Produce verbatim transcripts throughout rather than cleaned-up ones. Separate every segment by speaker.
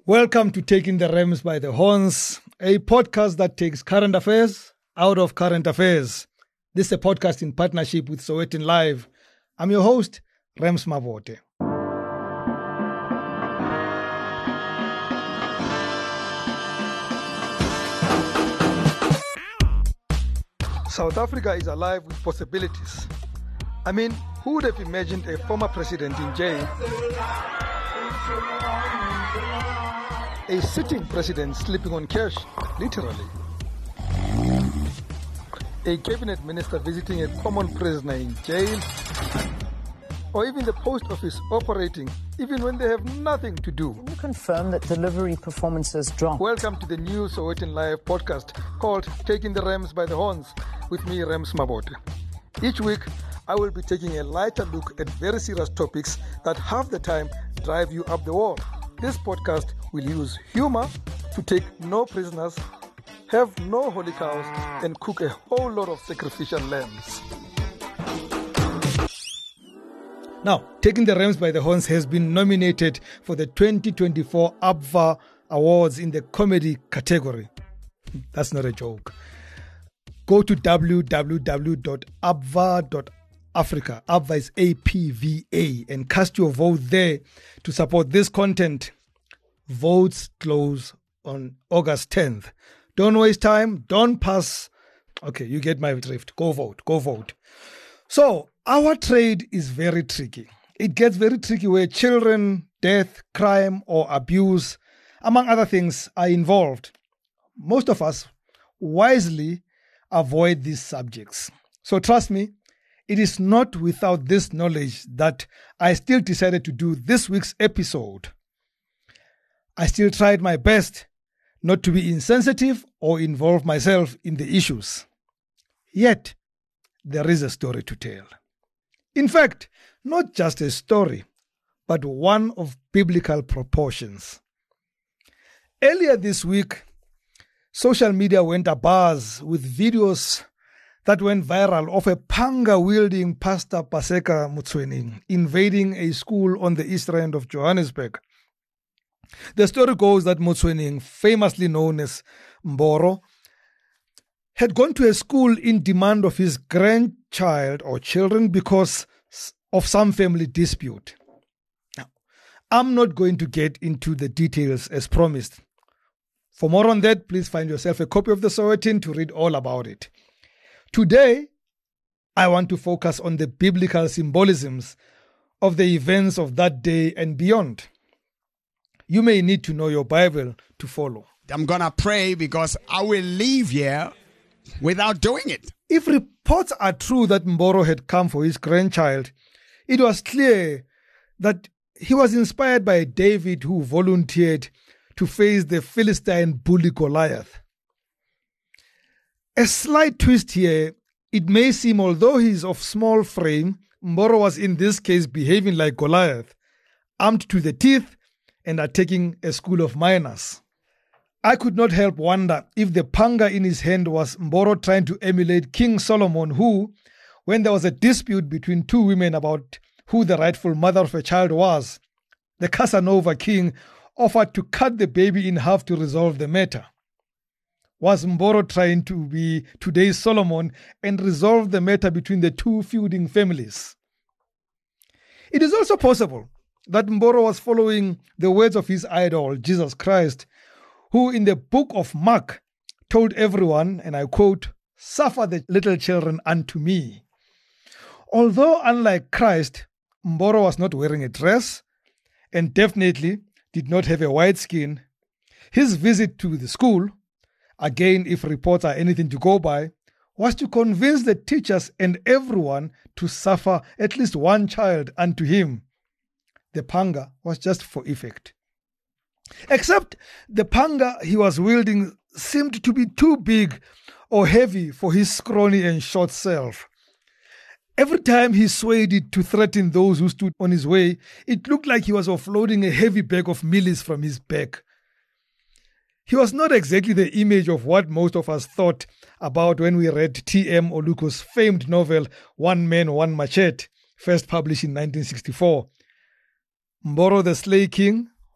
Speaker 1: Welcome to Taking the Rams by the Horns, a podcast that takes current affairs out of current affairs. This is a podcast in partnership with Sowetan Live. I'm your host, Rams Mabothe. South Africa is alive with possibilities. I mean, who would have imagined a former president in jail? A sitting president sleeping on cash, literally. A cabinet minister visiting a common prisoner in jail. Or even the post office operating, even when they have nothing to do.
Speaker 2: Can you confirm that delivery performances dropped?
Speaker 1: Welcome to the new Sowetan Live podcast called Taking the Rams by the Horns with me, Rams Mabothe. Each week, I will be taking a lighter look at very serious topics that half the time drive you up the wall. This podcast will use humor to take no prisoners, have no holy cows, and cook a whole lot of sacrificial lambs. Now, Taking the Rams by the Horns has been nominated for the twenty twenty-four A B V A Awards in the comedy category. That's not a joke. Go to w w w dot a b v a dot africa, A B V A is A P V A, and cast your vote there to support this content. Votes close on August tenth. Don't waste time. Don't pass. Okay, you get my drift. Go vote. Go vote. So, our trade is very tricky. It gets very tricky where children, death, crime, or abuse, among other things, are involved. Most of us wisely avoid these subjects. So trust me, it is not without this knowledge that I still decided to do this week's episode. I still tried my best not to be insensitive or involve myself in the issues. Yet, there is a story to tell. In fact, not just a story, but one of biblical proportions. Earlier this week, social media went abuzz with videos that went viral of a panga-wielding Pastor Paseka Motsoeneng invading a school on the east end of Johannesburg. The story goes that Motsoeneng, famously known as Mboro, had gone to a school in demand of his grandchild or children because of some family dispute. Now, I'm not going to get into the details as promised. For more on that, please find yourself a copy of the Sowetan to read all about it. Today, I want to focus on the biblical symbolisms of the events of that day and beyond. You may need to know your Bible to follow.
Speaker 3: I'm going to pray because I will leave here without doing it.
Speaker 1: If reports are true that Mboro had come for his grandchild, it was clear that he was inspired by David, who volunteered to face the Philistine bully Goliath. A slight twist here, it may seem although he is of small frame, Mboro was in this case behaving like Goliath, armed to the teeth and attacking a school of miners. I could not help wonder if the panga in his hand was Mboro trying to emulate King Solomon, who, when there was a dispute between two women about who the rightful mother of a child was, the Casanova king offered to cut the baby in half to resolve the matter. Was Mboro trying to be today's Solomon and resolve the matter between the two feuding families? It is also possible that Mboro was following the words of his idol, Jesus Christ, who in the book of Mark told everyone, and I quote, "Suffer the little children unto me." Although unlike Christ, Mboro was not wearing a dress and definitely did not have a white skin, his visit to the school, again if reports are anything to go by, was to convince the teachers and everyone to suffer at least one child unto him. The panga was just for effect. Except the panga he was wielding seemed to be too big or heavy for his scrawny and short self. Every time he swayed it to threaten those who stood on his way, it looked like he was offloading a heavy bag of mealies from his back. He was not exactly the image of what most of us thought about when we read T M Oluko's famed novel One Man, One Machete, first published in nineteen sixty-four. Mboro the Slay King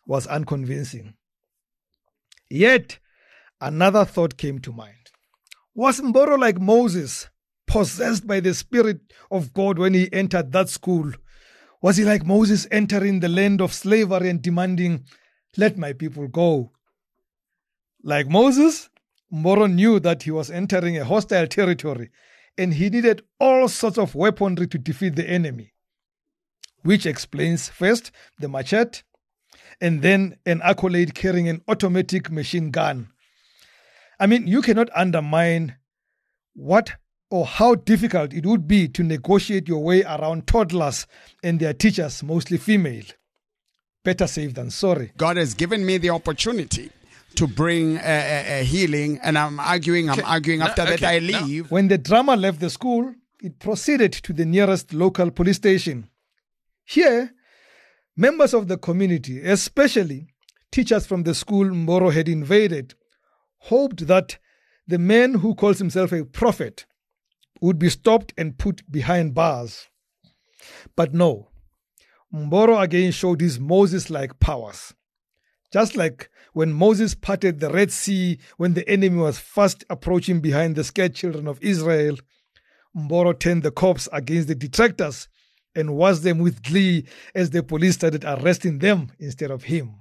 Speaker 1: was unconvincing. Yet, another thought came to mind. Was Mboro like Moses, possessed by the Spirit of God when he entered that school? Was he like Moses entering the land of slavery and demanding, "Let my people go"? Like Moses, Mboro knew that he was entering a hostile territory and he needed all sorts of weaponry to defeat the enemy, which explains first the machete and then an accolade carrying an automatic machine gun. I mean, you cannot undermine what or how difficult it would be to negotiate your way around toddlers and their teachers, mostly female. Better safe than sorry.
Speaker 3: God has given me the opportunity to bring a, a, a healing, and I'm arguing, I'm
Speaker 4: Okay.
Speaker 3: arguing.
Speaker 4: No,
Speaker 3: After that,
Speaker 4: okay.
Speaker 3: I
Speaker 4: No.
Speaker 3: leave.
Speaker 1: When the drama left the school, it proceeded to the nearest local police station. Here, members of the community, especially teachers from the school Mboro had invaded, hoped that the man who calls himself a prophet would be stopped and put behind bars. But no, Mboro again showed his Moses-like powers. Just like when Moses parted the Red Sea when the enemy was fast approaching behind the scared children of Israel, Mboro turned the cops against the detractors and watched them with glee as the police started arresting them instead of him.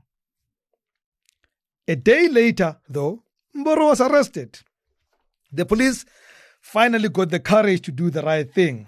Speaker 1: A day later, though, Mboro was arrested. The police finally got the courage to do the right thing.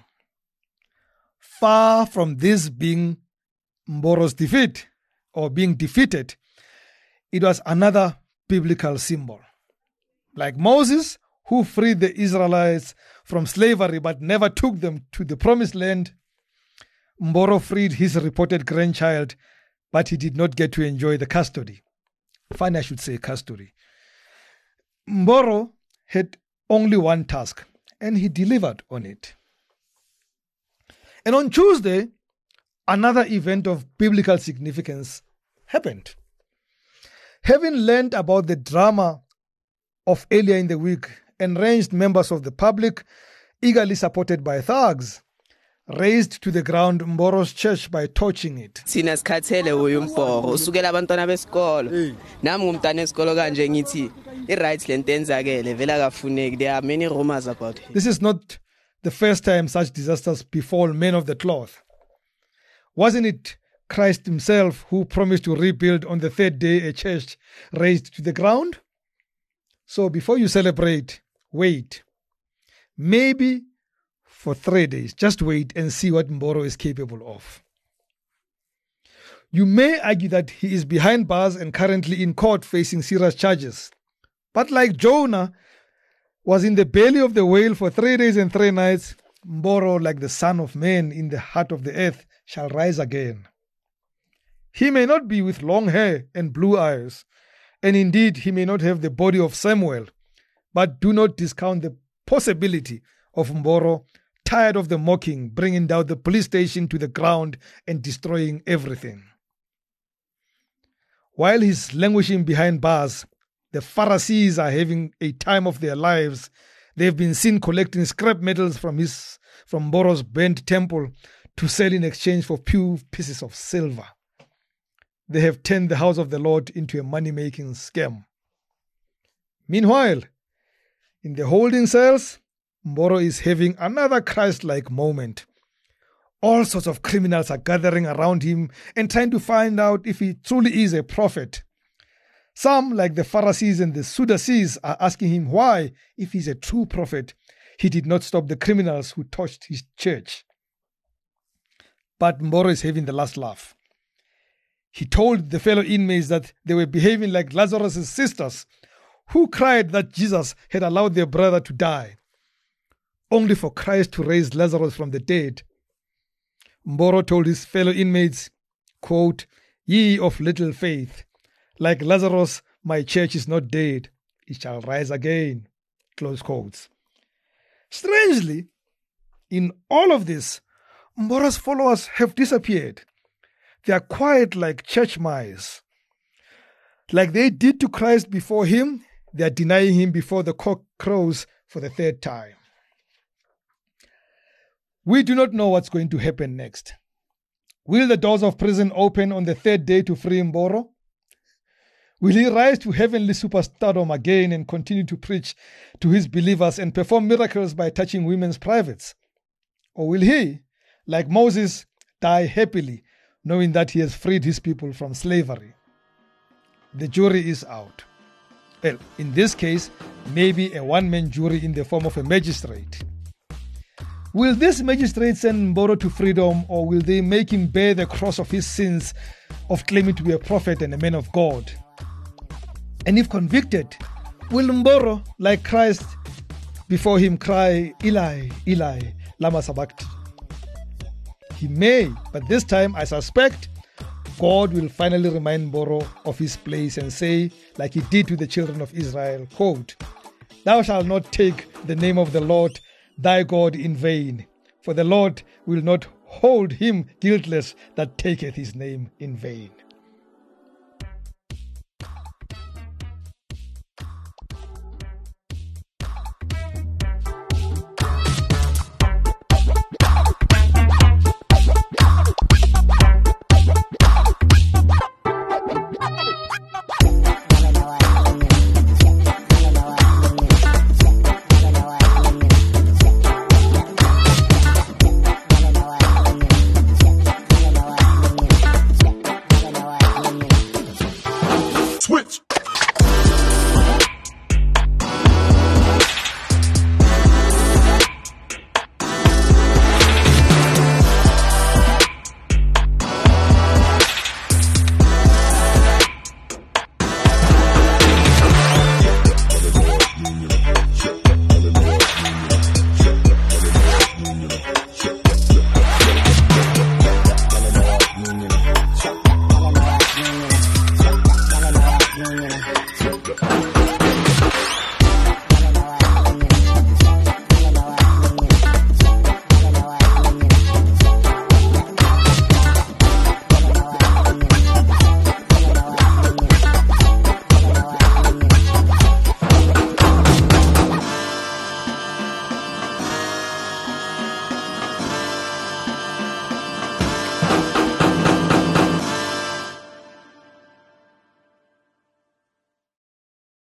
Speaker 1: Far from this being Mboro's defeat or being defeated, it was another biblical symbol. Like Moses, who freed the Israelites from slavery but never took them to the promised land, Mboro freed his reported grandchild, but he did not get to enjoy the custody. Fine, I should say custody. Mboro had only one task, and he delivered on it. And on Tuesday, another event of biblical significance happened. Having learned about the drama of earlier in the week, enraged members of the public, eagerly supported by thugs, razed to the ground Mboro's church by torching it.
Speaker 5: Sina sikhathele uyu Mboro usukela abantwana besikolo nami ngumntana esikolo kanje ngithi i-rights lentenzakele vela kafuneki. There are many rumors about him.
Speaker 1: This is not the first time such disasters befall men of the cloth. Wasn't it Christ himself who promised to rebuild on the third day a church razed to the ground? So before you celebrate, wait. Maybe for three days. Just wait and see what Mboro is capable of. You may argue that he is behind bars and currently in court facing serious charges. But like Jonah was in the belly of the whale for three days and three nights, Mboro, like the Son of Man in the heart of the earth, shall rise again. He may not be with long hair and blue eyes, and indeed he may not have the body of Samuel, but do not discount the possibility of Mboro, tired of the mocking, bringing down the police station to the ground and destroying everything. While he's languishing behind bars, the Pharisees are having a time of their lives. They've been seen collecting scrap metals from his from Mboro's burnt temple to sell in exchange for few pieces of silver. They have turned the house of the Lord into a money-making scam. Meanwhile, in the holding cells, Mboro is having another Christ-like moment. All sorts of criminals are gathering around him and trying to find out if he truly is a prophet. Some, like the Pharisees and the Sadducees, are asking him why, if he's a true prophet, he did not stop the criminals who torched his church. But Mboro is having the last laugh. He told the fellow inmates that they were behaving like Lazarus' sisters, who cried that Jesus had allowed their brother to die, only for Christ to raise Lazarus from the dead. Mboro told his fellow inmates, quote, "Ye of little faith, like Lazarus, my church is not dead, it shall rise again." Close quotes. Strangely, in all of this, Mboro's followers have disappeared. They are quiet like church mice. Like they did to Christ before him, they are denying him before the cock crows for the third time. We do not know what's going to happen next. Will the doors of prison open on the third day to free Mboro? Will he rise to heavenly superstardom again and continue to preach to his believers and perform miracles by touching women's privates? Or will he, like Moses, die happily, knowing that he has freed his people from slavery? The jury is out. Well, in this case, maybe a one-man jury in the form of a magistrate. Will this magistrate send Mboro to freedom, or will they make him bear the cross of his sins of claiming to be a prophet and a man of God? And if convicted, will Mboro, like Christ before him, cry, Eli, Eli, lama sabachthani? He may, but this time I suspect God will finally remind Mboro of his place and say, like he did to the children of Israel, quote, "Thou shalt not take the name of the Lord thy God in vain, for the Lord will not hold him guiltless that taketh his name in vain."
Speaker 4: Switch.